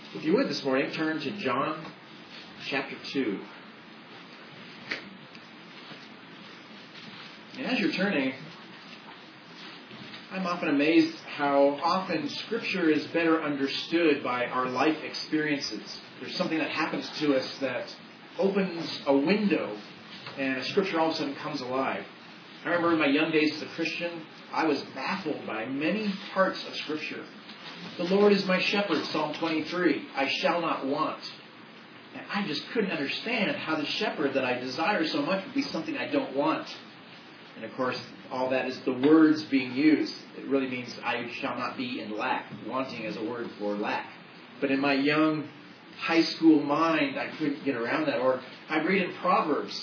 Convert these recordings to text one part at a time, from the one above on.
If you would this morning, turn to John chapter 2. And as you're turning, I'm often amazed how often Scripture is better understood by our life experiences. There's something that happens to us that opens a window, and Scripture all of a sudden comes alive. I remember in my young days as a Christian, I was baffled by many parts of Scripture. The Lord is my shepherd, Psalm 23. I shall not want. And I just couldn't understand how the shepherd that I desire so much would be something I don't want. And of course, all that is the words being used. It really means I shall not be in lack. Wanting is a word for lack. But in my young high school mind, I couldn't get around that. Or I read in Proverbs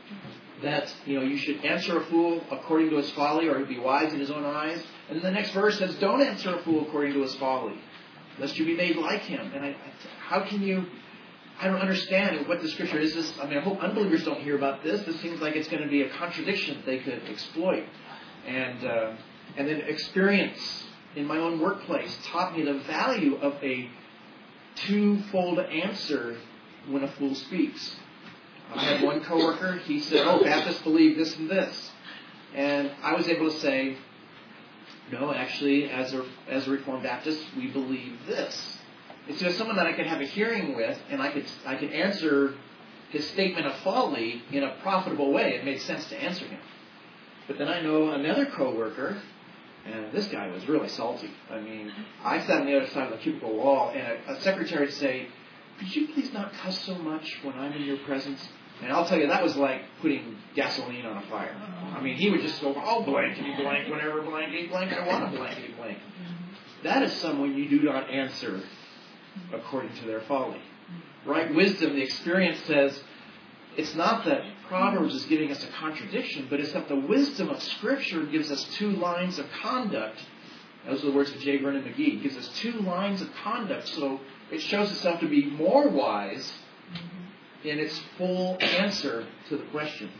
that, you should answer a fool according to his folly, or he'll be wise in his own eyes. And then the next verse says, don't answer a fool according to his folly, lest you be made like him. And how can you... I don't understand what the Scripture is. I hope unbelievers don't hear about this. This seems like it's going to be a contradiction that they could exploit. And then experience in my own workplace taught me the value of a twofold answer when a fool speaks. I had one coworker, he said, Baptists believe this and this. And I was able to say, no, actually, as a Reformed Baptist, we believe this. It's just someone that I could have a hearing with, and I could answer his statement of folly in a profitable way. It made sense to answer him. But then I know another coworker, and this guy was really salty. I sat on the other side of the cubicle wall, and a secretary would say, could you please not cuss so much when I'm in your presence? And I'll tell you, that was like putting gasoline on a fire. He would just go, blankety blank, whenever blankety blank, I want a blankety blank. That is someone you do not answer according to their folly. Right wisdom, the experience says, it's not that Proverbs is giving us a contradiction, but it's that the wisdom of Scripture gives us two lines of conduct. Those are the words of J. Vernon McGee. It gives us two lines of conduct, so it shows itself to be more wise in its full answer to the question.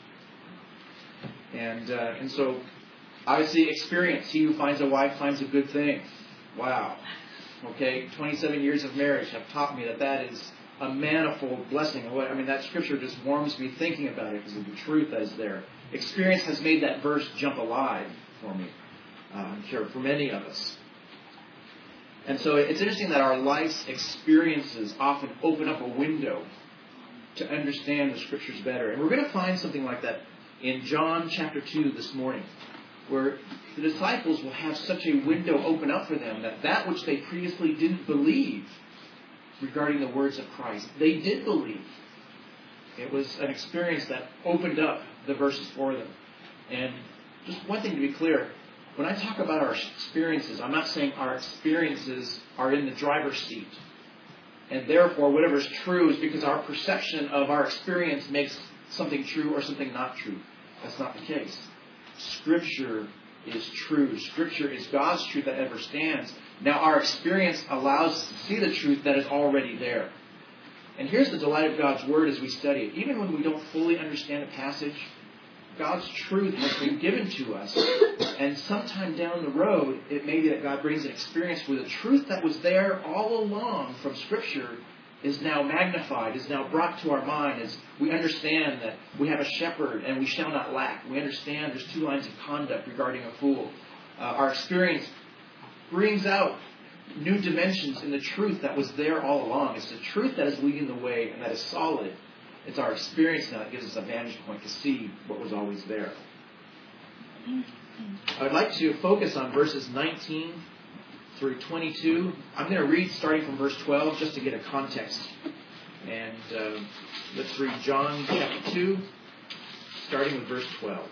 And so, obviously, experience. He who finds a wife finds a good thing. Wow. 27 years of marriage have taught me that is a manifold blessing. That Scripture just warms me thinking about it because of the truth that is there. Experience has made that verse jump alive for me. I'm sure for many of us. And so it's interesting that our life's experiences often open up a window to understand the Scriptures better. And we're going to find something like that in John chapter 2 this morning, where the disciples will have such a window open up for them that which they previously didn't believe regarding the words of Christ, they did believe. It was an experience that opened up the verses for them. And just one thing to be clear, when I talk about our experiences, I'm not saying our experiences are in the driver's seat. And therefore, whatever is true is because our perception of our experience makes something true or something not true. That's not the case. Scripture is true. Scripture is God's truth that ever stands. Now, our experience allows us to see the truth that is already there. And here's the delight of God's Word as we study it. Even when we don't fully understand a passage, God's truth has been given to us. And sometime down the road, it may be that God brings an experience where the truth that was there all along from Scripture is now magnified, is now brought to our mind as we understand that we have a shepherd and we shall not lack. We understand there's two lines of conduct regarding a fool. Our experience brings out new dimensions in the truth that was there all along. It's the truth that is leading the way and that is solid. It's our experience now that gives us a vantage point to see what was always there. I would like to focus on verses 19 through 22. I'm going to read starting from verse 12 just to get a context. And let's read John chapter 2, starting with verse 12.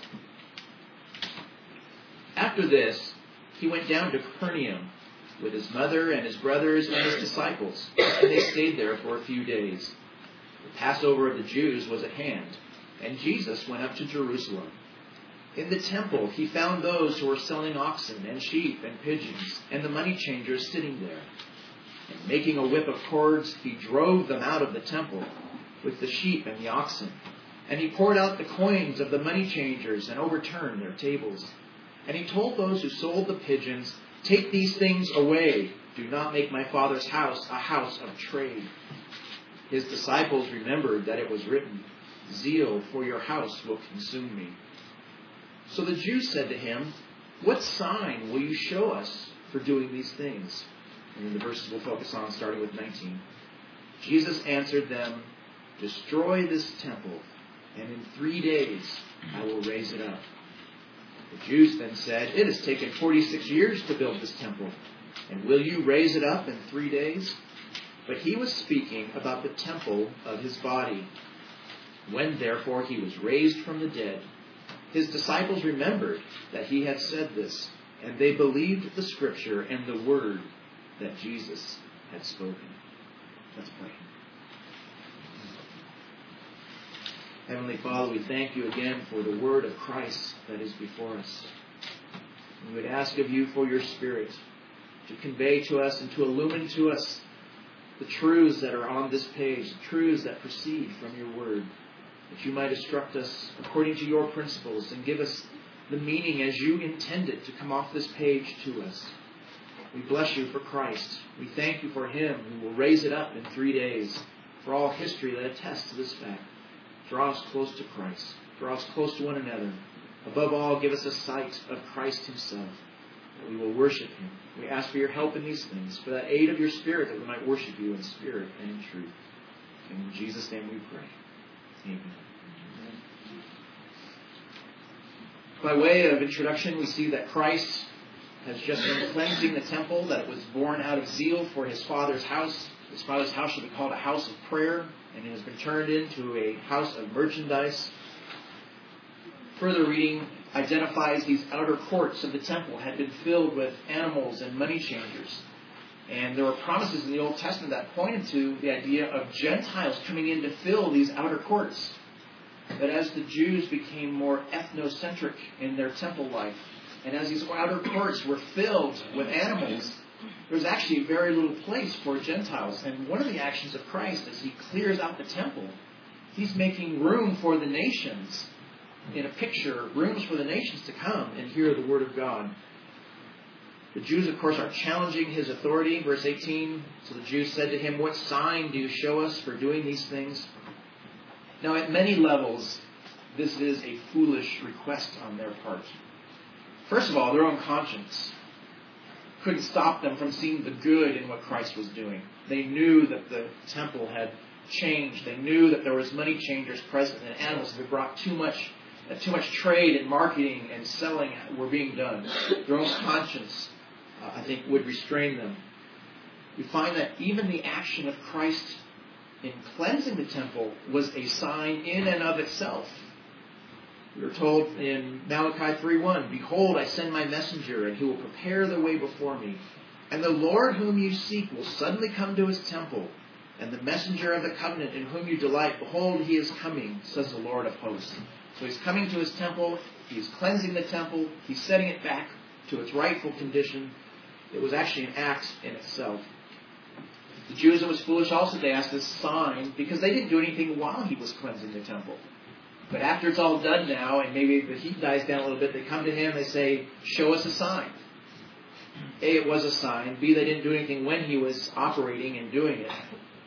After this, he went down to Capernaum with his mother and his brothers and his disciples, and they stayed there for a few days. The Passover of the Jews was at hand, and Jesus went up to Jerusalem. In the temple, he found those who were selling oxen and sheep and pigeons, and the money changers sitting there. And making a whip of cords, he drove them out of the temple with the sheep and the oxen. And he poured out the coins of the money changers and overturned their tables. And he told those who sold the pigeons, "Take these things away. Do not make my Father's house a house of trade." His disciples remembered that it was written, "Zeal for your house will consume me." So the Jews said to him, "What sign will you show us for doing these things?" And then the verses we'll focus on starting with 19. Jesus answered them, "Destroy this temple, and in 3 days I will raise it up." The Jews then said, "It has taken 46 years to build this temple, and will you raise it up in 3 days?" But he was speaking about the temple of his body. When therefore he was raised from the dead, his disciples remembered that he had said this, and they believed the Scripture and the word that Jesus had spoken. Let's pray. Heavenly Father, we thank you again for the word of Christ that is before us. We would ask of you for your Spirit to convey to us and to illumine to us the truths that are on this page, the truths that proceed from your word, that you might instruct us according to your principles and give us the meaning as you intended to come off this page to us. We bless you for Christ. We thank you for him who will raise it up in 3 days, for all history that attests to this fact. Draw us close to Christ. Draw us close to one another. Above all, give us a sight of Christ himself, that we will worship him. We ask for your help in these things, for that aid of your Spirit, that we might worship you in spirit and in truth. And in Jesus' name we pray. Amen. By way of introduction, we see that Christ has just been cleansing the temple, that it was born out of zeal for his Father's house. His Father's house should be called a house of prayer, and it has been turned into a house of merchandise. Further reading identifies these outer courts of the temple had been filled with animals and money changers. And there were promises in the Old Testament that pointed to the idea of Gentiles coming in to fill these outer courts. But as the Jews became more ethnocentric in their temple life, and as these outer courts were filled with animals, there was actually very little place for Gentiles. And one of the actions of Christ, as he clears out the temple, he's making room for the nations. In a picture, rooms for the nations to come and hear the word of God. The Jews, of course, are challenging his authority. Verse 18, so the Jews said to him, "What sign do you show us for doing these things?" Now, at many levels, this is a foolish request on their part. First of all, their own conscience couldn't stop them from seeing the good in what Christ was doing. They knew that the temple had changed. They knew that there was money changers present and animals that brought too much trade and marketing and selling were being done. Their own conscience, I think, would restrain them. We find that even the action of Christ in cleansing the temple was a sign in and of itself. We are told in Malachi 3:1, "Behold, I send my messenger, and he will prepare the way before me. And the Lord whom you seek will suddenly come to his temple. And the messenger of the covenant in whom you delight, behold, he is coming, says the Lord of hosts." So he's coming to his temple, he's cleansing the temple, he's setting it back to its rightful condition. It was actually an act in itself. The Jews, it was foolish also to ask this sign, because they didn't do anything while he was cleansing the temple. But after it's all done now, and maybe the heat dies down a little bit, they come to him, they say, "Show us a sign." A, it was a sign. B, they didn't do anything when he was operating and doing it.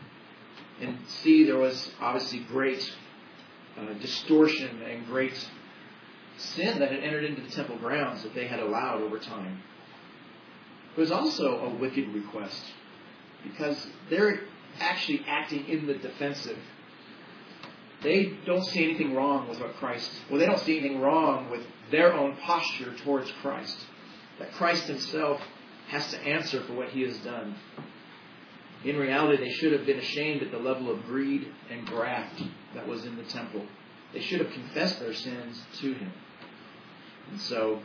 And C, there was obviously great distortion and great sin that had entered into the temple grounds that they had allowed over time. It was also a wicked request, because they're actually acting in the defensive. They don't see anything wrong with what they don't see anything wrong with their own posture towards Christ. That Christ himself has to answer for what he has done. In reality, they should have been ashamed at the level of greed and graft that was in the temple. They should have confessed their sins to him. And so,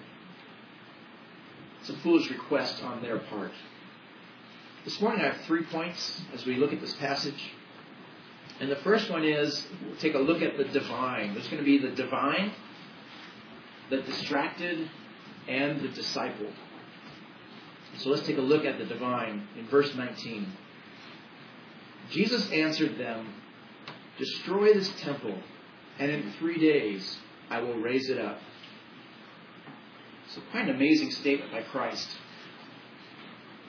it's a foolish request on their part. This morning I have 3 points as we look at this passage. And the first one is, we'll take a look at the divine. There's going to be the divine, the distracted, and the disciple. So let's take a look at the divine in verse 19. Jesus answered them, "Destroy this temple, and in 3 days I will raise it up." So quite an amazing statement by Christ.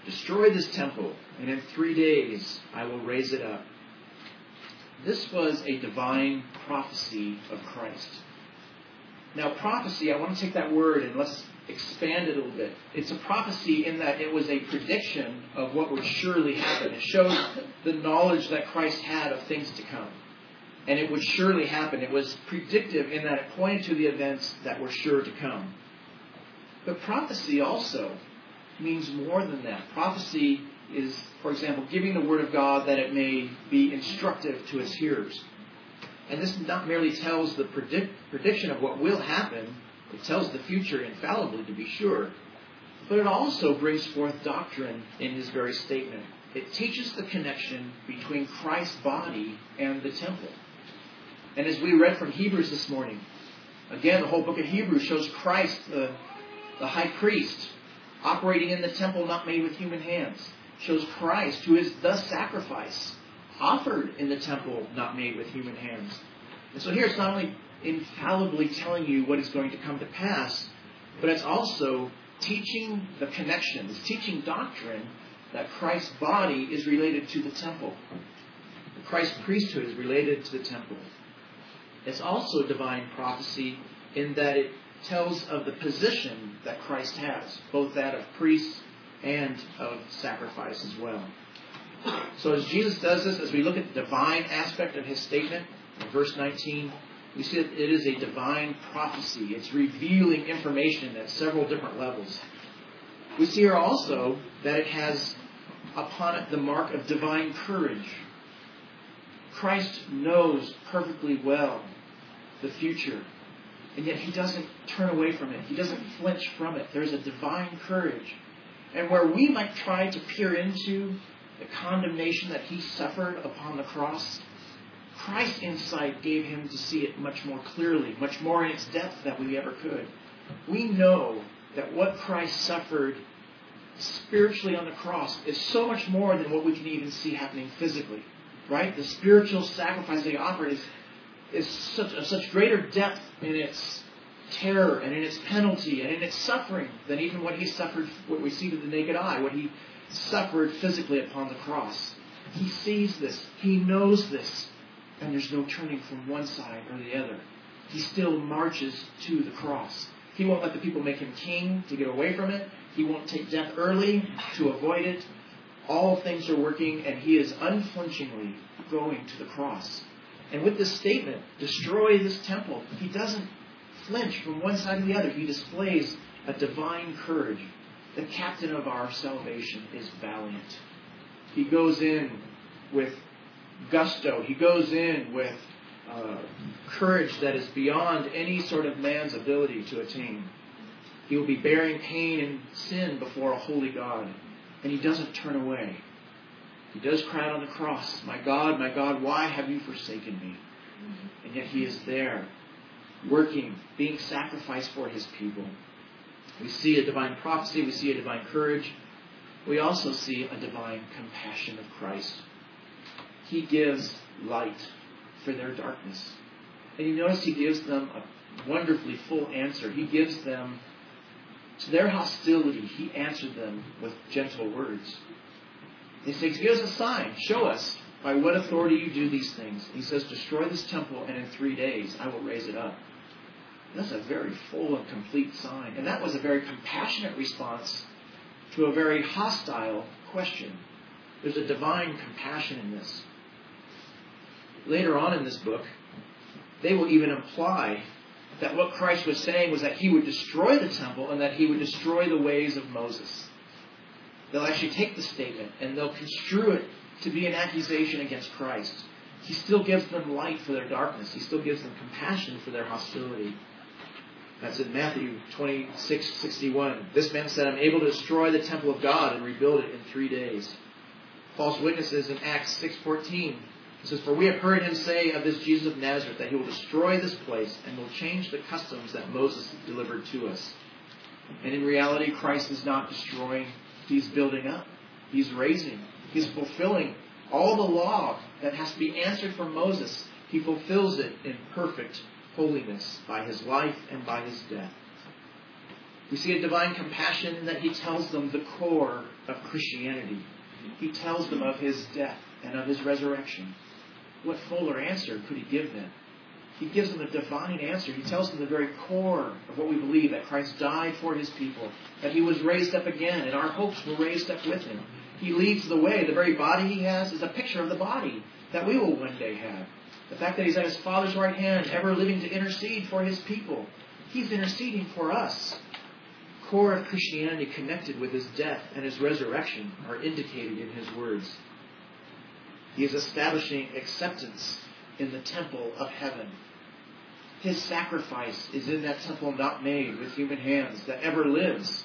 Destroy this temple, and in 3 days I will raise it up. This was a divine prophecy of Christ. Now, prophecy, I want to take that word and let's expand it a little bit. It's a prophecy in that it was a prediction of what would surely happen. It showed the knowledge that Christ had of things to come. And it would surely happen. It was predictive in that it pointed to the events that were sure to come. But prophecy also means more than that. Prophecy is, for example, giving the Word of God that it may be instructive to its hearers. And this not merely tells the prediction of what will happen, it tells the future infallibly, to be sure, but it also brings forth doctrine in his very statement. It teaches the connection between Christ's body and the temple. And as we read from Hebrews this morning, again, the whole book of Hebrews shows Christ, the high priest, operating in the temple not made with human hands. Shows Christ, who is the sacrifice, offered in the temple not made with human hands. And so here it's not only infallibly telling you what is going to come to pass, but it's also teaching the connection. It's teaching doctrine that Christ's body is related to the temple. Christ's priesthood is related to the temple. It's also divine prophecy in that it tells of the position that Christ has, both that of priest and of sacrifice as well. So as Jesus does this, as we look at the divine aspect of his statement, in verse 19, we see that it is a divine prophecy. It's revealing information at several different levels. We see here also that it has upon it the mark of divine courage. Christ knows perfectly well the future, and yet he doesn't turn away from it. He doesn't flinch from it. There's a divine courage. And where we might try to peer into the condemnation that he suffered upon the cross, Christ's insight gave him to see it much more clearly, much more in its depth than we ever could. We know that what Christ suffered spiritually on the cross is so much more than what we can even see happening physically. Right? The spiritual sacrifice that he offered is such greater depth in its terror and in its penalty and in its suffering than even what he suffered, what we see with the naked eye, what he suffered physically upon the cross. He sees this. He knows this. And there's no turning from one side or the other. He still marches to the cross. He won't let the people make him king to get away from it. He won't take death early to avoid it. All things are working, and he is unflinchingly going to the cross. And with this statement, destroy this temple, he doesn't flinch from one side to the other. He displays a divine courage. The captain of our salvation is valiant. He goes in with gusto. He goes in with courage that is beyond any sort of man's ability to attain. He will be bearing pain and sin before a holy God. And he doesn't turn away. He does cry out on the cross, my God, why have you forsaken me? And yet he is there, working, being sacrificed for his people. We see a divine prophecy. We see a divine courage. We also see a divine compassion of Christ. He gives light for their darkness. And you notice he gives them a wonderfully full answer. He gives them, to their hostility, he answered them with gentle words. He says, give us a sign. Show us by what authority you do these things. He says, destroy this temple, and in 3 days I will raise it up. And that's a very full and complete sign. And that was a very compassionate response to a very hostile question. There's a divine compassion in this. Later on in this book, they will even imply that what Christ was saying was that he would destroy the temple and that he would destroy the ways of Moses. They'll actually take the statement and they'll construe it to be an accusation against Christ. He still gives them light for their darkness. He still gives them compassion for their hostility. That's in Matthew 26:61. This man said, I'm able to destroy the temple of God and rebuild it in 3 days. False witnesses in Acts 6:14. It says, for we have heard him say of this Jesus of Nazareth that he will destroy this place and will change the customs that Moses delivered to us. And in reality, Christ is not destroying. He's building up. He's raising. He's fulfilling all the law that has to be answered from Moses. He fulfills it in perfect holiness by his life and by his death. We see a divine compassion in that he tells them the core of Christianity. He tells them of his death and of his resurrection. What fuller answer could he give them? He gives them a divine answer. He tells them the very core of what we believe, that Christ died for his people, that he was raised up again, and our hopes were raised up with him. He leads the way. The very body he has is a picture of the body that we will one day have. The fact that he's at his Father's right hand, ever living to intercede for his people. He's interceding for us. Core of Christianity connected with his death and his resurrection are indicated in his words. He is establishing acceptance in the temple of heaven. His sacrifice is in that temple not made with human hands, that ever lives.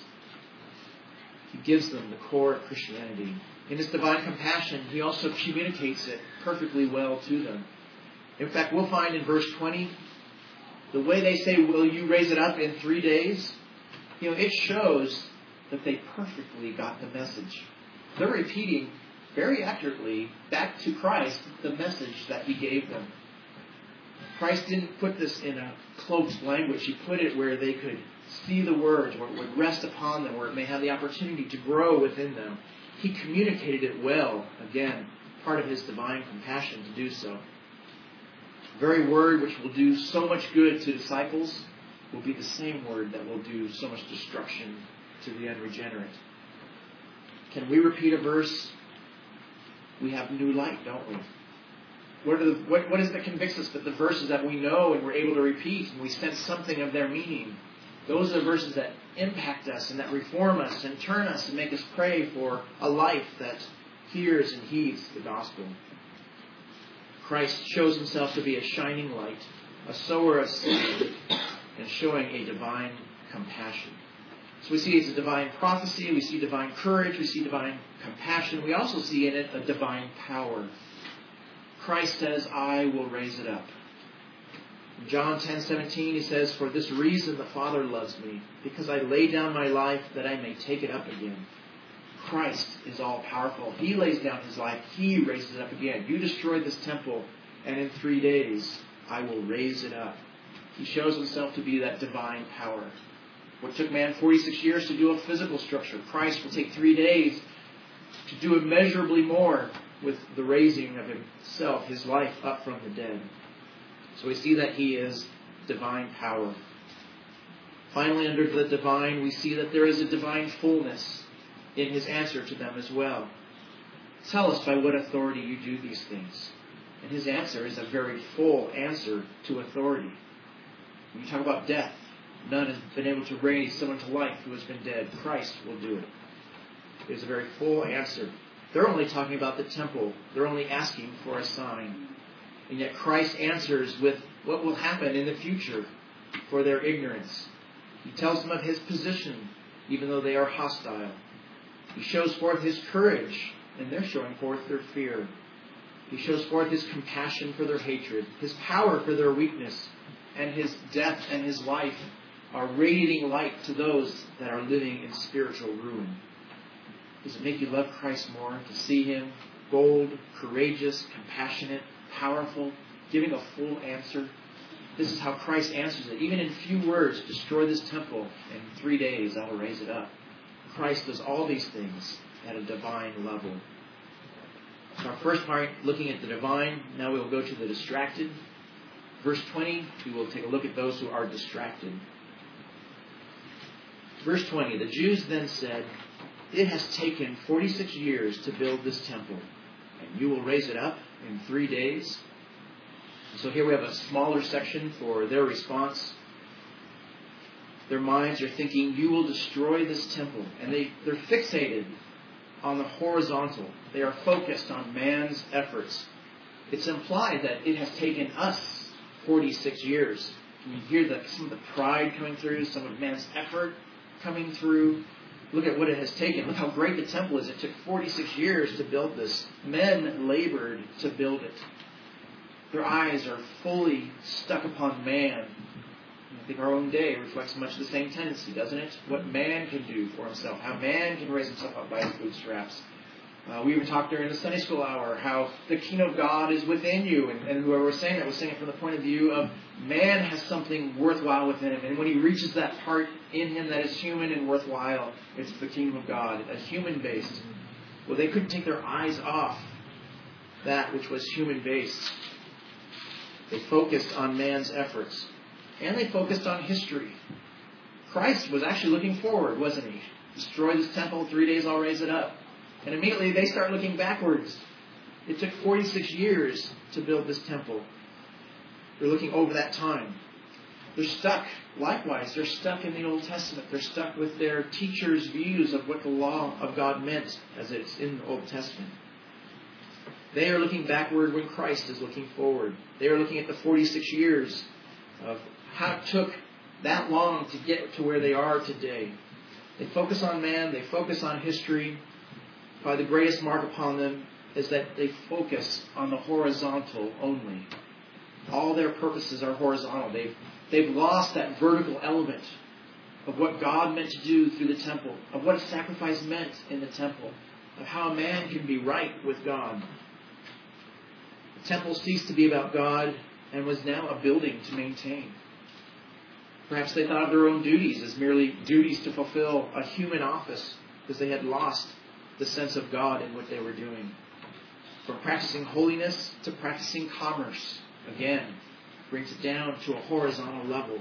He gives them the core of Christianity. In his divine compassion, he also communicates it perfectly well to them. In fact, we'll find in verse 20, the way they say, will you raise it up in 3 days? It shows that they perfectly got the message. They're repeating very accurately back to Christ the message that he gave them. Christ didn't put this in a cloaked language. He put it where they could see the words, where it would rest upon them, where it may have the opportunity to grow within them. He communicated it well, again, part of his divine compassion to do so. The very word which will do so much good to disciples will be the same word that will do so much destruction to the unregenerate. Can we repeat a verse? We have new light, don't we? What is it that convicts us? That the verses that we know and we're able to repeat and we sense something of their meaning. Those are the verses that impact us and that reform us and turn us and make us pray for a life that hears and heeds the gospel. Christ shows himself to be a shining light, a sower of seed, and showing a divine compassion. So we see it's a divine prophecy, we see divine courage, we see divine compassion. We also see in it a divine power. Christ says, I will raise it up. In John 10:17 he says, for this reason the Father loves me, because I lay down my life that I may take it up again. Christ is all powerful. He lays down his life. He raises it up again. You destroyed this temple, and in 3 days I will raise it up. He shows himself to be that divine power. What took man 46 years to do a physical structure, Christ will take 3 days to do immeasurably more with the raising of himself, his life up from the dead. So we see that he is divine power. Finally, under the divine, we see that there is a divine fullness in his answer to them as well. Tell us by what authority you do these things. And his answer is a very full answer to authority. When you talk about death, none has been able to raise someone to life who has been dead. Christ will do it. It is a very full answer. They're only talking about the temple. They're only asking for a sign. And yet Christ answers with what will happen in the future for their ignorance. He tells them of his position, even though they are hostile. He shows forth his courage, and they're showing forth their fear. He shows forth his compassion for their hatred, his power for their weakness, and his death and his life are radiating light to those that are living in spiritual ruin. Does it make you love Christ more to see him bold, courageous, compassionate, powerful, giving a full answer? This is how Christ answers it. Even in few words, destroy this temple, and in 3 days I will raise it up. Christ does all these things at a divine level. So our first part, looking at the divine, now we will go to the distracted. Verse 20, we will take a look at those who are distracted. Verse 20, the Jews then said, it has taken 46 years to build this temple, and you will raise it up in 3 days. So here we have a smaller section for their response. Their minds are thinking, you will destroy this temple. And they're fixated on the horizontal. They are focused on man's efforts. It's implied that it has taken us 46 years. Can you hear some of the pride coming through, some of man's effort coming through? Look at what it has taken. Look how great the temple is. It took 46 years to build this. Men labored to build it. Their eyes are fully stuck upon man. I think our own day reflects much the same tendency, doesn't it? What man can do for himself, how man can raise himself up by his bootstraps. We even talked during the Sunday school hour how the kingdom of God is within you. And whoever was saying that was saying it from the point of view of man has something worthwhile within him. And when he reaches that part in him that is human and worthwhile, it's the kingdom of God, a human-based. Well, they couldn't take their eyes off that which was human-based. They focused on man's efforts. And they focused on history. Christ was actually looking forward, wasn't he? Destroy this temple, 3 days I'll raise it up. And immediately they start looking backwards. It took 46 years to build this temple. They're looking over that time. They're stuck. Likewise, they're stuck in the Old Testament. They're stuck with their teachers' views of what the law of God meant as it's in the Old Testament. They are looking backward when Christ is looking forward. They are looking at the 46 years of how it took that long to get to where they are today. They focus on man. They focus on history. Probably the greatest mark upon them is that they focus on the horizontal only. All their purposes are horizontal. They've lost that vertical element of what God meant to do through the temple, of what a sacrifice meant in the temple, of how a man can be right with God. The temple ceased to be about God and was now a building to maintain. Perhaps they thought of their own duties as merely duties to fulfill a human office because they had lost the sense of God in what they were doing. From practicing holiness to practicing commerce, again, brings it down to a horizontal level.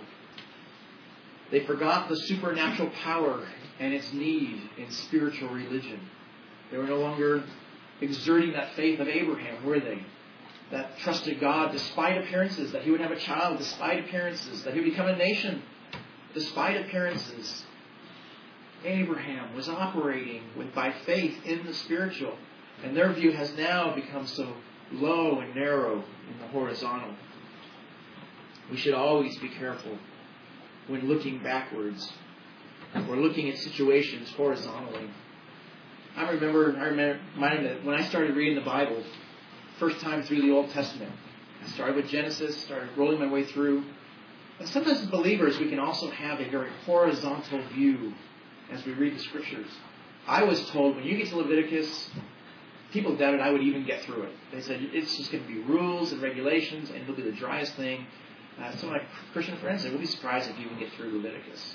They forgot the supernatural power and its need in spiritual religion. They were no longer exerting that faith of Abraham, were they? That trusted God despite appearances, that he would have a child despite appearances, that he would become a nation despite appearances. Abraham was operating by faith in the spiritual, and their view has now become so low and narrow in the horizontal. We should always be careful when looking backwards or looking at situations horizontally. I remember when I started reading the Bible, first time through the Old Testament. I started with Genesis, started rolling my way through. And sometimes as believers, we can also have a very horizontal view as we read the Scriptures. I was told when you get to Leviticus, people doubted I would even get through it. They said it's just going to be rules and regulations and it'll be the driest thing. Some of my Christian friends said, we'll be surprised if you even get through Leviticus.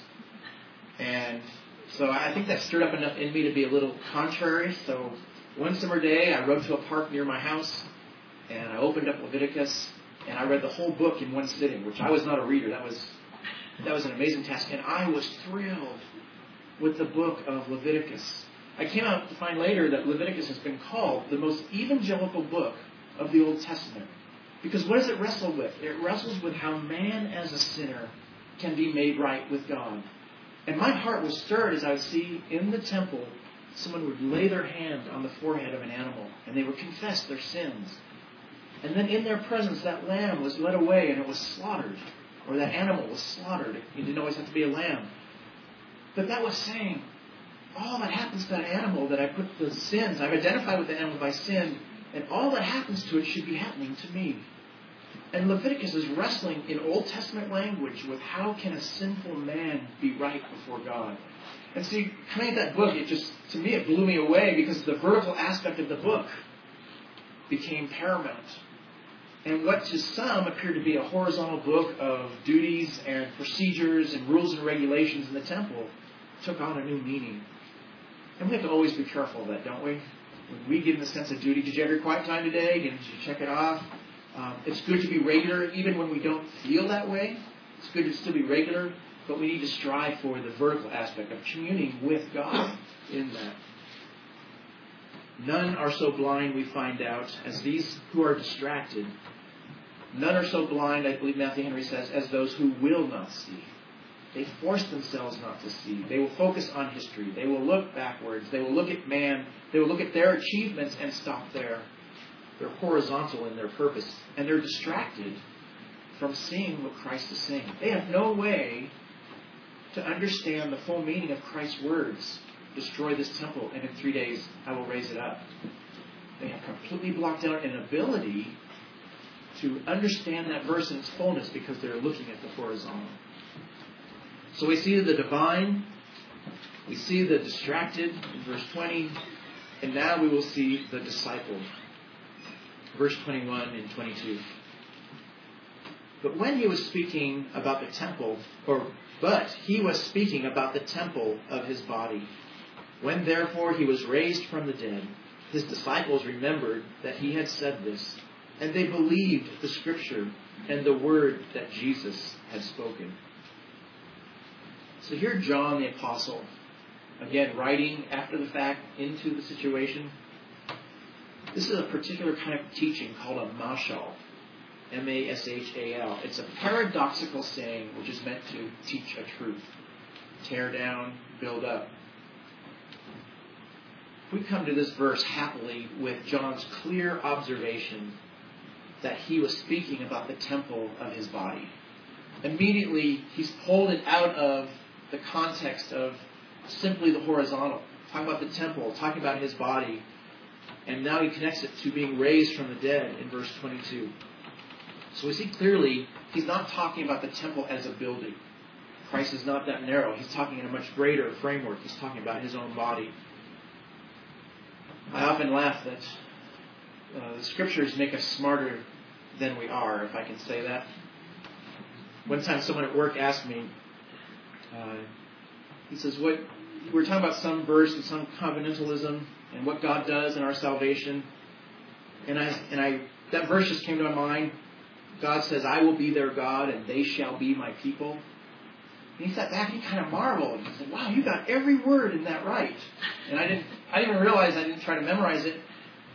And so I think that stirred up enough in me to be a little contrary. So one summer day, I rode to a park near my house and I opened up Leviticus and I read the whole book in one sitting, which I was not a reader. That was an amazing task. And I was thrilled with the book of Leviticus. I came out to find later that Leviticus has been called the most evangelical book of the Old Testament. Because what does it wrestle with? It wrestles with how man as a sinner can be made right with God. And my heart was stirred as I would see in the temple, someone would lay their hand on the forehead of an animal and they would confess their sins. And then in their presence, that lamb was led away and it was slaughtered. Or that animal was slaughtered. It didn't always have to be a lamb. But that was saying, all that happens to that animal, that I put the sins, I've identified with the animal by sin, and all that happens to it should be happening to me. And Leviticus is wrestling in Old Testament language with how can a sinful man be right before God. And see, coming at that book, to me, it blew me away because the vertical aspect of the book became paramount. And what to some appeared to be a horizontal book of duties and procedures and rules and regulations in the temple took on a new meaning. And we have to always be careful of that, don't we? When we give them a sense of duty, did you have your quiet time today? Did you check it off? It's good to be regular, even when we don't feel that way. It's good to still be regular, but we need to strive for the vertical aspect of communing with God in that. None are so blind, we find out, as these who are distracted. None are so blind, I believe Matthew Henry says, as those who will not see. They force themselves not to see. They will focus on history. They will look backwards. They will look at man. They will look at their achievements and stop there. They're horizontal in their purpose. And they're distracted from seeing what Christ is saying. They have no way to understand the full meaning of Christ's words. Destroy this temple, and in 3 days I will raise it up. They have completely blocked out an ability to understand that verse in its fullness because they're looking at the horizontal. So we see the divine, we see the distracted in verse 20, And now we will see the disciple. Verse 21 and 22. But he was speaking about the temple of his body. When therefore he was raised from the dead, his disciples remembered that he had said this, and they believed the Scripture and the word that Jesus had spoken. So here John the Apostle, again writing after the fact into the situation. This is a particular kind of teaching called a mashal. M-A-S-H-A-L. It's a paradoxical saying which is meant to teach a truth. Tear down, build up. We come to this verse happily with John's clear observation that he was speaking about the temple of his body. Immediately, he's pulled it out of the context of simply the horizontal, talking about the temple, talking about his body, and now he connects it to being raised from the dead in verse 22. So we see clearly he's not talking about the temple as a building. Christ is not that narrow. He's talking in a much greater framework. He's talking about his own body. I often laugh that the Scriptures make us smarter than we are, if I can say that. One time someone at work asked me, he says, we're talking about some verse and some covenantalism and what God does in our salvation. And that verse just came to my mind. God says, I will be their God and they shall be my people. And he sat back and he kind of marveled. He said, wow, you got every word in that right. And I didn't even realize I didn't try to memorize it.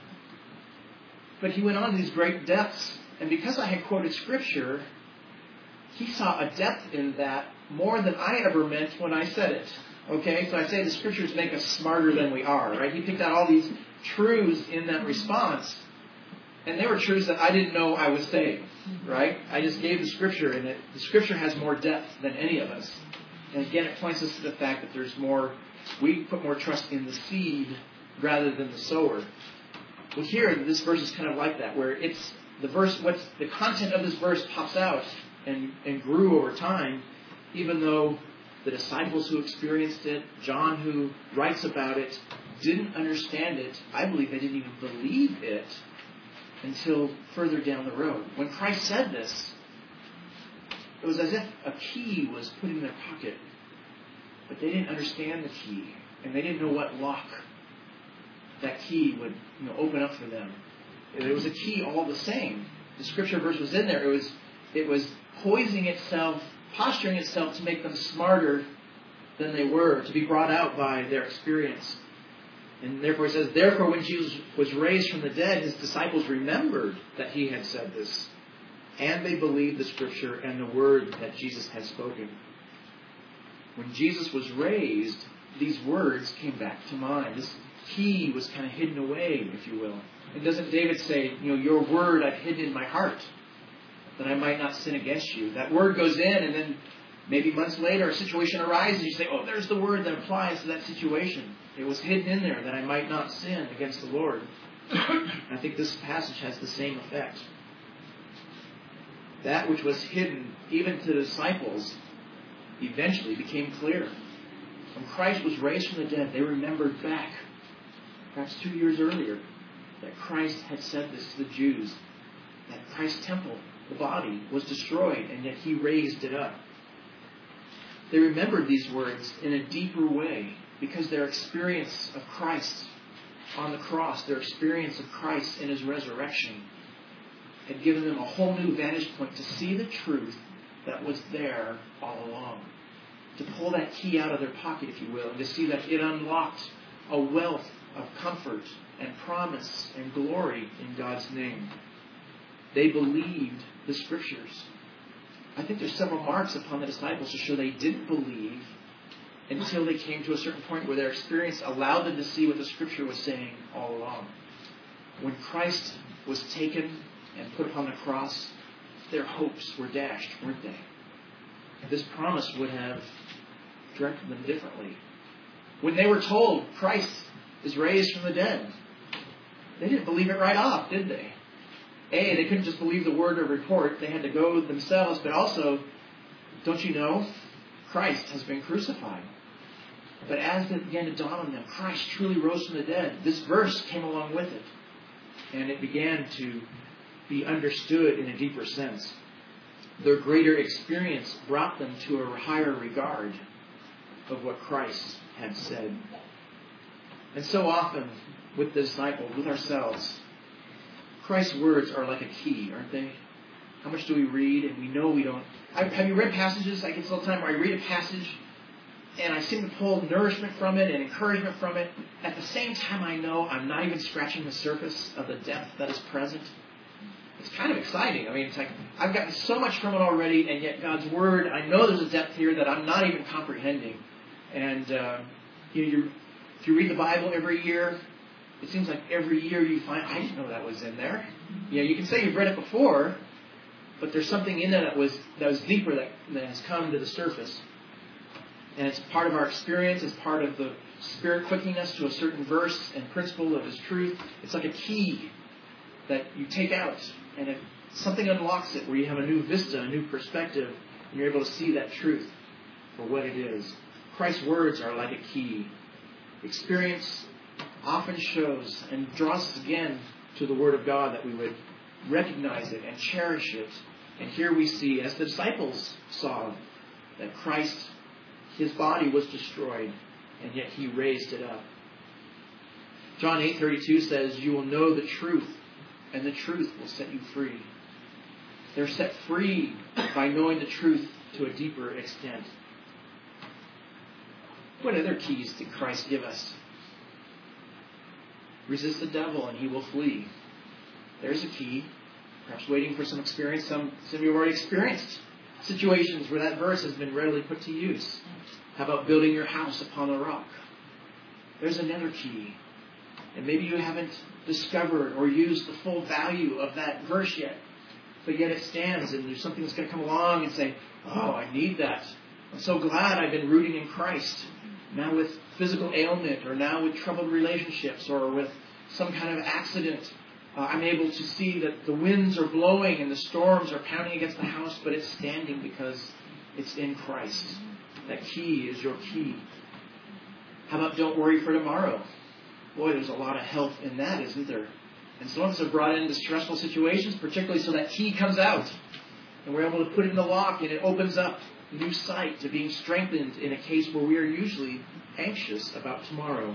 But he went on to these great depths. And because I had quoted Scripture, he saw a depth in that more than I ever meant when I said it. Okay? So I say the Scriptures make us smarter than we are, right? He picked out all these truths in that response. And they were truths that I didn't know I was saying, right? I just gave the Scripture, and the Scripture has more depth than any of us. And again, it points us to the fact that there's more, we put more trust in the seed rather than the sower. Well, here, this verse is kind of like that, where it's the verse, the content of this verse pops out and grew over time, even though the disciples who experienced it, John who writes about it, didn't understand it. I believe they didn't even believe it until further down the road. When Christ said this, it was as if a key was put in their pocket, but they didn't understand the key, and they didn't know what lock that key would open up for them. It was a key all the same. The Scripture verse was in there. It was posturing itself to make them smarter than they were, to be brought out by their experience. And therefore it says, therefore when Jesus was raised from the dead, his disciples remembered that he had said this. And they believed the Scripture and the word that Jesus had spoken. When Jesus was raised, these words came back to mind. This key was kind of hidden away, if you will. And doesn't David say, your word I've hidden in my heart, that I might not sin against you? That word goes in, and then maybe months later a situation arises, and you say, oh, there's the word that applies to that situation. It was hidden in there that I might not sin against the Lord. I think this passage has the same effect. That which was hidden even to the disciples eventually became clear. When Christ was raised from the dead, they remembered back, perhaps 2 years earlier, that Christ had said this to the Jews, that Christ's temple, the body, was destroyed, and yet he raised it up. They remembered these words in a deeper way because their experience of Christ on the cross, their experience of Christ in his resurrection, had given them a whole new vantage point to see the truth that was there all along. To pull that key out of their pocket, if you will, and to see that it unlocked a wealth of comfort and promise and glory in God's name. They believed the Scriptures. I think there's several marks upon the disciples to show they didn't believe until they came to a certain point where their experience allowed them to see what the Scripture was saying all along. When Christ was taken and put upon the cross, their hopes were dashed, weren't they? This promise would have directed them differently. When they were told Christ is raised from the dead, they didn't believe it right off, did they? They couldn't just believe the word or report. They had to go themselves. But also, don't you know, Christ has been crucified. But as it began to dawn on them, Christ truly rose from the dead, this verse came along with it. And it began to be understood in a deeper sense. Their greater experience brought them to a higher regard of what Christ had said. And so often, with the disciples, with ourselves, Christ's words are like a key, aren't they? How much do we read and we know we don't... Have you read passages, I guess all the time, where I read a passage and I seem to pull nourishment from it and encouragement from it. At the same time, I know I'm not even scratching the surface of the depth that is present. It's kind of exciting. I mean, it's like I've gotten so much from it already, and yet God's Word, I know there's a depth here that I'm not even comprehending. And if you read the Bible every year, it seems like every year you find, I didn't know that was in there. You can say you've read it before, but there's something in there that was deeper that has come to the surface. And it's part of our experience. It's part of the Spirit quickening us to a certain verse and principle of His truth. It's like a key that you take out, and something unlocks it where you have a new vista, a new perspective, and you're able to see that truth for what it is. Christ's words are like a key. Experience often shows and draws us again to the Word of God, that we would recognize it and cherish it. And here we see, as the disciples saw, that Christ, His body was destroyed, and yet He raised it up. John 8:32 says, "You will know the truth, and the truth will set you free." They're set free by knowing the truth to a deeper extent. What other keys did Christ give us? Resist the devil and he will flee. There's a key. Perhaps waiting for some experience. Some of you have already experienced situations where that verse has been readily put to use. How about building your house upon a rock? There's another key. And maybe you haven't discovered or used the full value of that verse yet. But yet it stands, and there's something that's going to come along and say, oh, I need that. I'm so glad I've been rooting in Christ. Now with physical ailment, or now with troubled relationships, or with some kind of accident, I'm able to see that the winds are blowing and the storms are pounding against the house, but it's standing because it's in Christ. That key is your key. How about don't worry for tomorrow? Boy, there's a lot of health in that, isn't there? And some of us are brought into stressful situations, particularly so that key comes out. And we're able to put it in the lock, and it opens up new sight to being strengthened in a case where we are usually anxious about tomorrow.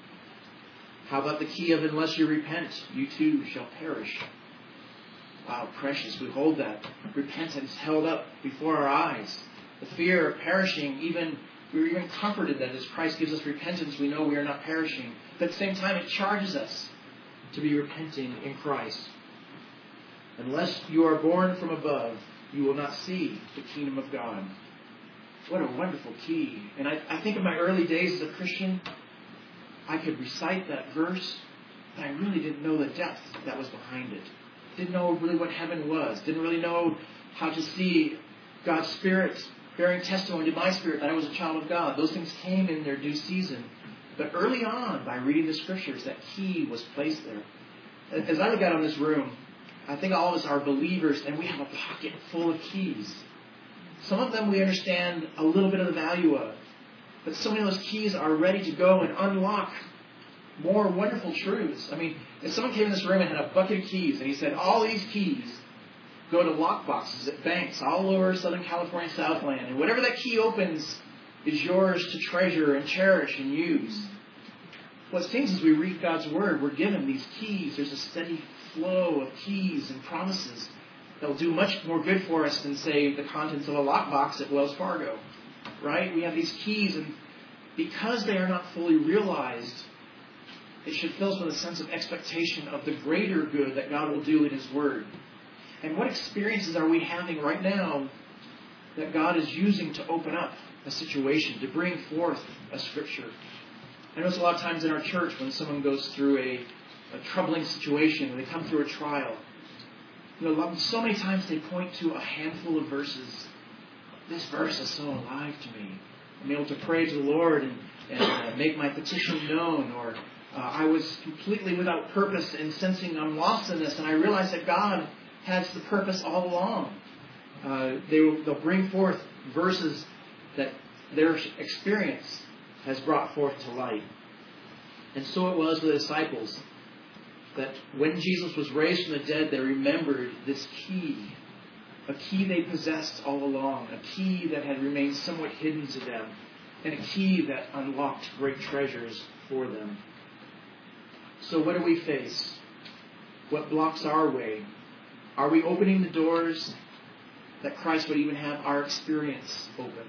How about the key of unless you repent, you too shall perish? Wow, precious. We hold that. Repentance held up before our eyes. The fear of perishing, we're even comforted that as Christ gives us repentance, we know we are not perishing. But at the same time, it charges us to be repenting in Christ. Unless you are born from above, you will not see the kingdom of God. What a wonderful key. And I think of my early days as a Christian, I could recite that verse, but I really didn't know the depth that was behind it. Didn't know really what heaven was. Didn't really know how to see God's Spirit bearing testimony to my spirit that I was a child of God. Those things came in their due season. But early on, by reading the Scriptures, that key was placed there. As I look out on this room, I think all of us are believers, and we have a pocket full of keys. Some of them we understand a little bit of the value of. But so many of those keys are ready to go and unlock more wonderful truths. I mean, if someone came in this room and had a bucket of keys, and he said, all these keys go to lock boxes at banks all over Southern California, Southland, and whatever that key opens is yours to treasure and cherish and use. What seems as we read God's Word, we're given these keys. There's a steady flow of keys and promises that will do much more good for us than, say, the contents of a lockbox at Wells Fargo. Right? We have these keys, and because they are not fully realized, it should fill us with a sense of expectation of the greater good that God will do in His Word. And what experiences are we having right now that God is using to open up a situation, to bring forth a Scripture? I know it's a lot of times in our church when someone goes through a troubling situation, or they come through a trial. So many times they point to a handful of verses. This verse is so alive to me. I'm able to pray to the Lord and make my petition known. Or I was completely without purpose and sensing I'm lost in this, and I realize that God has the purpose all along. They'll bring forth verses that their experience has brought forth to light. And so it was with the disciples, that when Jesus was raised from the dead, they remembered this key, a key they possessed all along, a key that had remained somewhat hidden to them, and a key that unlocked great treasures for them. So what do we face? What blocks our way? Are we opening the doors that Christ would even have our experience open?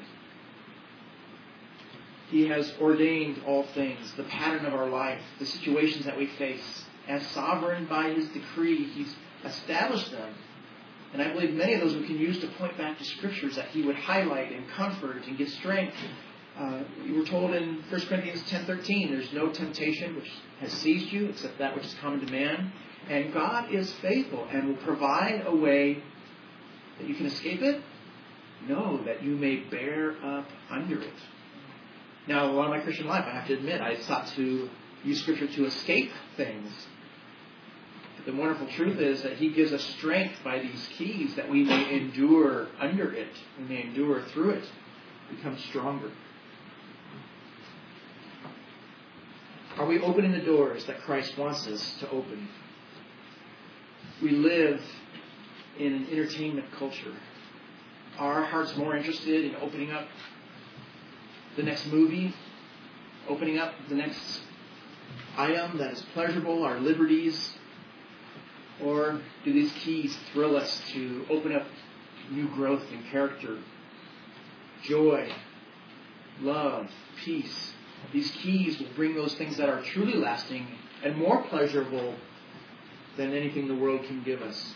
He has ordained all things, the pattern of our life, the situations that we face. As sovereign by His decree, He's established them. And I believe many of those we can use to point back to Scriptures that He would highlight and comfort and give strength. We were told in 1 Corinthians 10:13, there's no temptation which has seized you except that which is common to man. And God is faithful and will provide a way that you can escape it. No, that you may bear up under it. Now, a lot of my Christian life, I have to admit, I sought to use Scripture to escape things. But the wonderful truth is that He gives us strength by these keys that we may endure under it. We may endure through it, become stronger. Are we opening the doors that Christ wants us to open? We live in an entertainment culture. Are our hearts more interested in opening up the next movie, opening up the next item that is pleasurable, our liberties? Or do these keys thrill us to open up new growth in character, joy, love, peace? These keys will bring those things that are truly lasting and more pleasurable than anything the world can give us.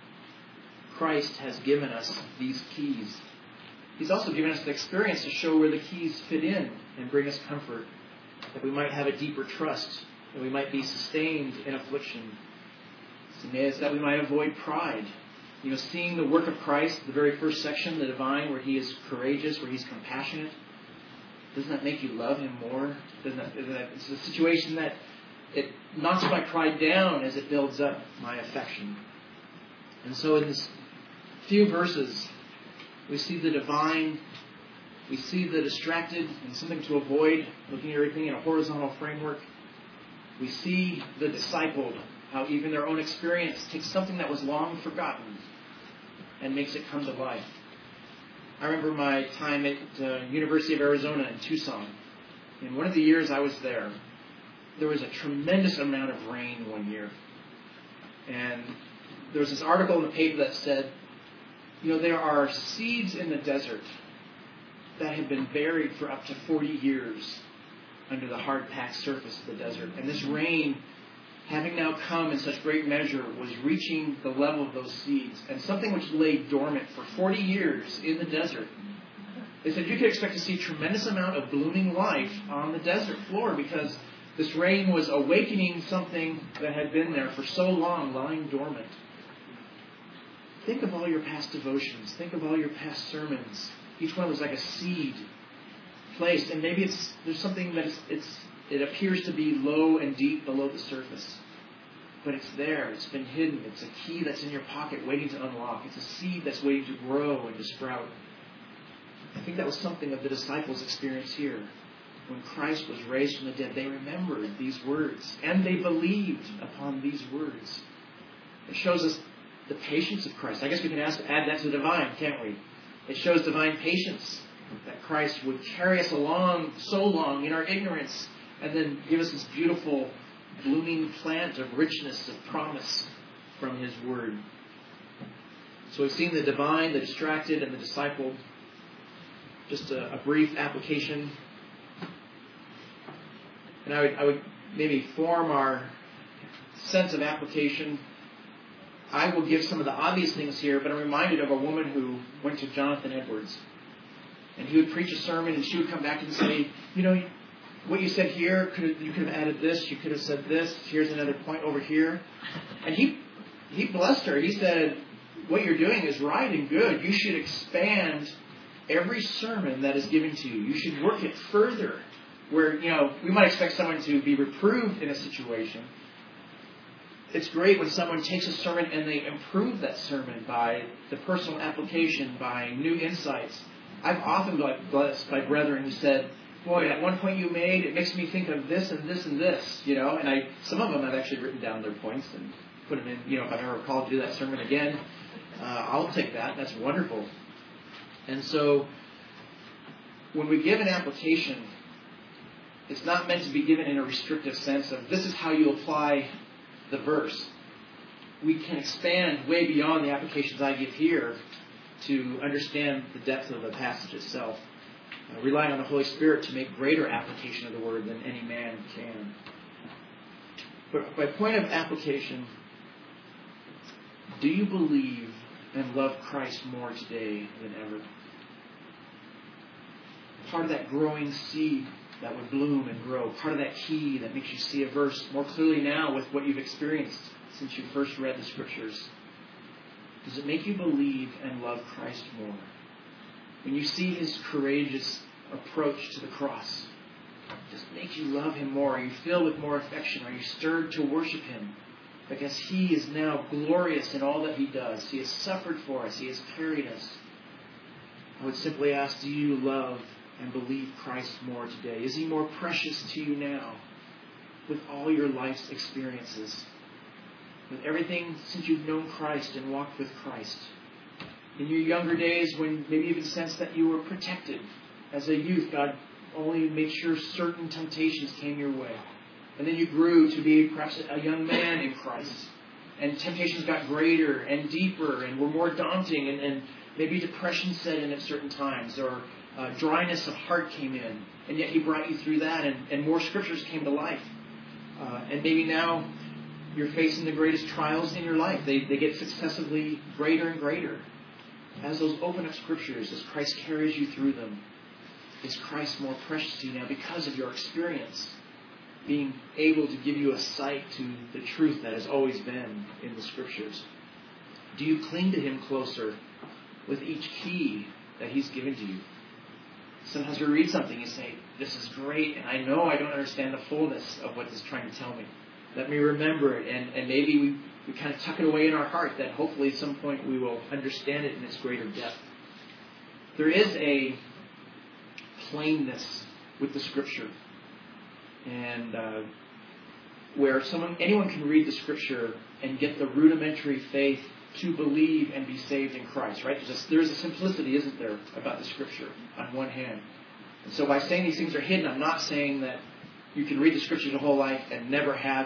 Christ has given us these keys. He's also given us the experience to show where the keys fit in and bring us comfort, that we might have a deeper trust, that we might be sustained in affliction, that we might avoid pride. Seeing the work of Christ, the very first section, the divine, where He is courageous, where He's compassionate, doesn't that make you love Him more? It's a situation that it knocks my pride down as it builds up my affection. And so in this few verses, we see the divine, we see the distracted and something to avoid, looking at everything in a horizontal framework. We see the discipled, how even their own experience takes something that was long forgotten and makes it come to life. I remember my time at University of Arizona in Tucson. In one of the years I was there was a tremendous amount of rain one year. And there was this article in the paper that said, there are seeds in the desert that have been buried for up to 40 years under the hard-packed surface of the desert. And this rain, having now come in such great measure, was reaching the level of those seeds. And something which lay dormant for 40 years in the desert. They said you could expect to see a tremendous amount of blooming life on the desert floor because this rain was awakening something that had been there for so long, lying dormant. Think of all your past devotions. Think of all your past sermons. Each one was like a seed placed. And maybe there's something that it appears to be low and deep below the surface. But it's there. It's been hidden. It's a key that's in your pocket waiting to unlock. It's a seed that's waiting to grow and to sprout. I think that was something of the disciples' experience here. When Christ was raised from the dead, they remembered these words. And they believed upon these words. It shows us the patience of Christ. I guess we can add that to the divine, can't we? It shows divine patience, that Christ would carry us along so long in our ignorance and then give us this beautiful blooming plant of richness, of promise from His Word. So we've seen the divine, the distracted, and the disciple. Just a brief application. And I would maybe form our sense of application. I will give some of the obvious things here, but I'm reminded of a woman who went to Jonathan Edwards. And he would preach a sermon, and she would come back and say, what you said here, you could have added this, you could have said this, here's another point over here. And he blessed her. He said, what you're doing is right and good. You should expand every sermon that is given to you. You should work it further. Where, we might expect someone to be reproved in a situation. It's great when someone takes a sermon and they improve that sermon by the personal application, by new insights. I've often been blessed by brethren who said, boy, at one point you made, it makes me think of this and this and this, and some of them I've actually written down their points and put them in, if I'm ever called to do that sermon again, I'll take that. That's wonderful. And so, when we give an application, it's not meant to be given in a restrictive sense of this is how you apply the verse. We can expand way beyond the applications I give here to understand the depth of the passage itself, relying on the Holy Spirit to make greater application of the Word than any man can. But by point of application, do you believe and love Christ more today than ever? Part of that growing seed that would bloom and grow, part of that key that makes you see a verse more clearly now with what you've experienced since you first read the Scriptures. Does it make you believe and love Christ more? When you see His courageous approach to the cross, does it make you love Him more? Are you filled with more affection? Are you stirred to worship Him? Because He is now glorious in all that He does. He has suffered for us. He has carried us. I would simply ask, do you love and believe Christ more today? Is He more precious to you now with all your life's experiences? With everything since you've known Christ and walked with Christ? In your younger days when maybe you even sensed that you were protected. As a youth, God only made sure certain temptations came your way. And then you grew to be perhaps a young man in Christ. And temptations got greater and deeper and were more daunting. And maybe depression set in at certain times. Or dryness of heart came in. And yet He brought you through that. And more Scriptures came to life. And maybe now you're facing the greatest trials in your life. They get successively greater and greater. As those open up Scriptures, as Christ carries you through them, is Christ more precious to you now because of your experience, being able to give you a sight to the truth that has always been in the Scriptures? Do you cling to Him closer with each key that He's given to you? Sometimes we read something and say, this is great, and I know I don't understand the fullness of what it's trying to tell me. Let me remember it, and maybe we kind of tuck it away in our heart that hopefully at some point we will understand it in its greater depth. There is a plainness with the Scripture, and where anyone can read the Scripture and get the rudimentary faith to believe and be saved in Christ, right? There's a simplicity, isn't there, about the Scripture on one hand. And so by saying these things are hidden, I'm not saying that you can read the Scriptures your whole life and never have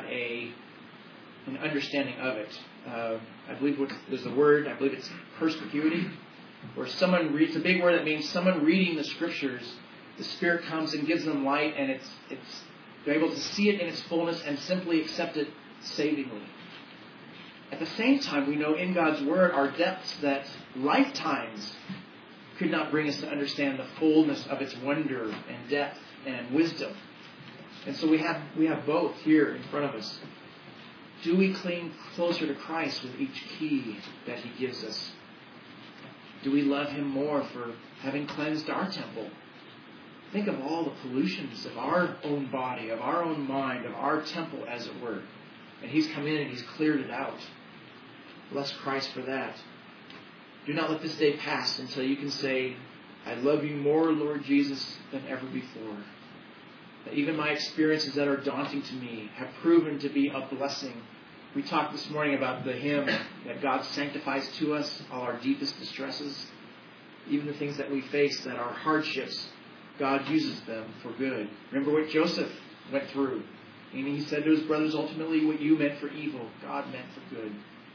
an understanding of it. I believe there's a word, I believe it's perspicuity, where someone reads, a big word that means someone reading the Scriptures, the Spirit comes and gives them light, and they're able to see it in its fullness and simply accept it savingly. At the same time, we know in God's Word are depths that lifetimes could not bring us to understand the fullness of its wonder and depth and wisdom. And so we have both here in front of us. Do we cling closer to Christ with each key that He gives us? Do we love Him more for having cleansed our temple? Think of all the pollutions of our own body, of our own mind, of our temple, as it were. And He's come in and He's cleared it out. Bless Christ for that. Do not let this day pass until you can say, I love you more, Lord Jesus, than ever before. That even my experiences that are daunting to me have proven to be a blessing. We talked this morning about the hymn that God sanctifies to us all our deepest distresses. Even the things that we face that are hardships, God uses them for good. Remember what Joseph went through. And he said to his brothers, ultimately what you meant for evil, God meant for good.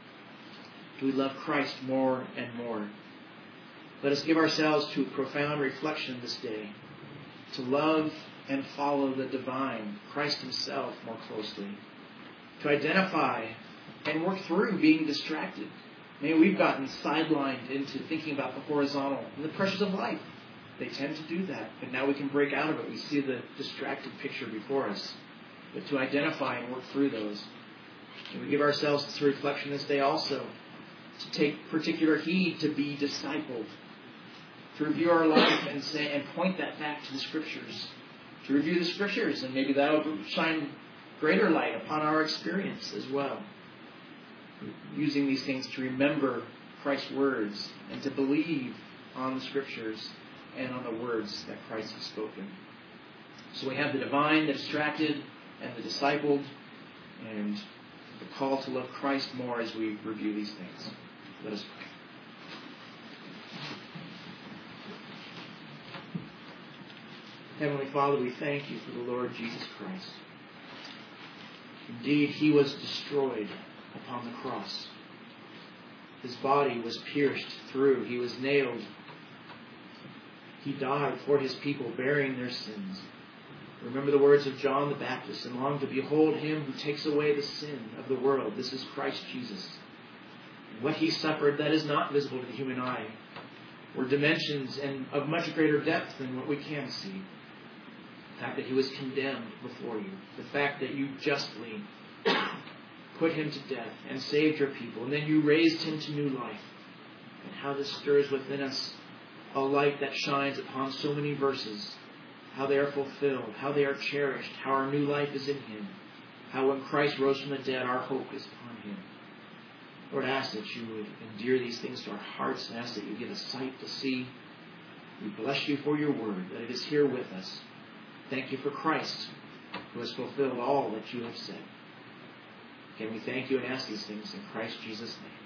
Do we love Christ more and more? Let us give ourselves to profound reflection this day, to love and follow the divine, Christ Himself, more closely, to identify and work through being distracted. Maybe we've gotten sidelined into thinking about the horizontal and the pressures of life. They tend to do that, but now we can break out of it. We see the distracted picture before us. But to identify and work through those. And we give ourselves to reflection this day also, to take particular heed to be discipled, to review our life and point that back to the Scriptures, to review the Scriptures, and maybe that will shine greater light upon our experience as well. Using these things to remember Christ's words and to believe on the Scriptures and on the words that Christ has spoken. So we have the divine, the distracted, and the discipled, and the call to love Christ more as we review these things. Let us pray. Heavenly Father, we thank you for the Lord Jesus Christ. Indeed, he was destroyed upon the cross. His body was pierced through. He was nailed. He died for his people, bearing their sins. Remember the words of John the Baptist, and long to behold him who takes away the sin of the world. This is Christ Jesus. And what he suffered, that is not visible to the human eye, were dimensions and of much greater depth than what we can see. The fact that he was condemned before you. The fact that you justly put him to death and saved your people. And then you raised him to new life. And how this stirs within us a light that shines upon so many verses. How they are fulfilled. How they are cherished. How our new life is in him. How when Christ rose from the dead, our hope is upon him. Lord, I ask that you would endear these things to our hearts. And ask that you give us sight to see. We bless you for your word, that it is here with us. Thank you for Christ, who has fulfilled all that you have said. Can we thank you and ask these things in Christ Jesus' name?